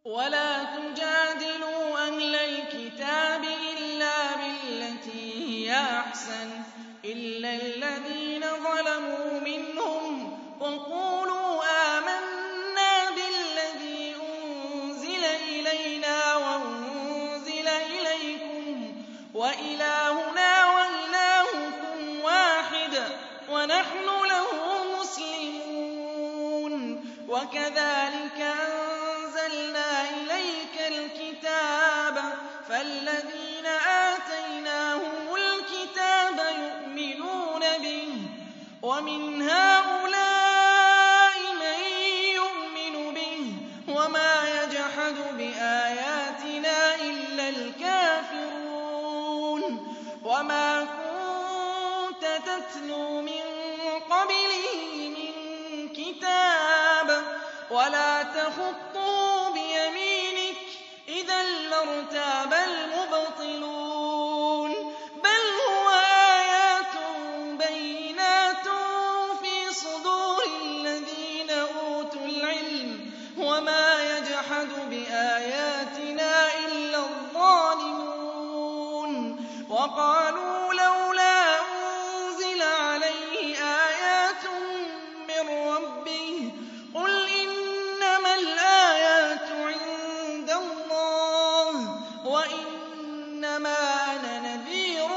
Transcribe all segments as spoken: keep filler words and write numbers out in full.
وَلَا تُجَادِلُوا أَهْلَ الْكِتَابِ إِلَّا بِالَّتِي هِيَ أَحْسَنُ إِلَّا الَّذِينَ ظَلَمُوا مِنْهُمْ وَقُولُوا آمَنَّا بِالَّذِي أُنزِلَ إِلَيْنَا وَأُنزِلَ إِلَيْكُمْ وَإِلَٰهُنَا وَإِلَٰهُكُمْ وَاحِدٌ وَنَحْنُ لَهُ مُسْلِمُونَ وَكَذَٰلِكَ أَنزَلْنَا إِلَيْكَ الْكِتَابَ فَالَّذِينَ آتَيْنَاهُمُ الْكِتَابَ يُؤْمِنُونَ بِهِ وَمِنْ هَٰؤُلَاءِ مَن يُؤْمِنُ بِهِ وَمَا يَجْحَدُ بِآيَاتِنَا إِلَّا الْكَافِرُونَ وَمَا كُنتَ تَتْلُو مِن قَبْلِهِ مِن كِتَابٍ وَلَا تَخُطُّهُ بِيَمِينِكَ إِذًا لَّارْتَابَ الْمُبْطِلُونَ بَلْ هُوَ آيَاتٌ بَيِّنَاتٌ فِي صُدُورِ الَّذِينَ أُوتُوا الْعِلْمَ وَمَا يَجْحَدُ بِآيَاتِنَا إِلَّا الظَّالِمُونَ وَقَالُوا لَوْلَا أُنزِلَ عَلَيْهِ آيَاتٌ مِّن رَّبِّهِ قُلْ إِنَّمَا الْآيَاتُ عِندَ اللَّهِ وَإِنَّمَا أَنَا نَذِيرٌ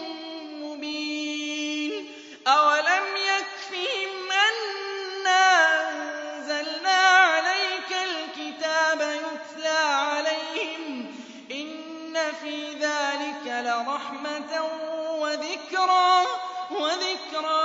مُّبِينٌ أَوَلَمْ يَكْفِهِمْ أَنَّا أَنزَلْنَا عَلَيْكَ الْكِتَابَ يُتْلَىٰ عَلَيْهِمْ إِنَّ فِي ذَٰلِكَ لَرَحْمَةً وَذِكْرَىٰ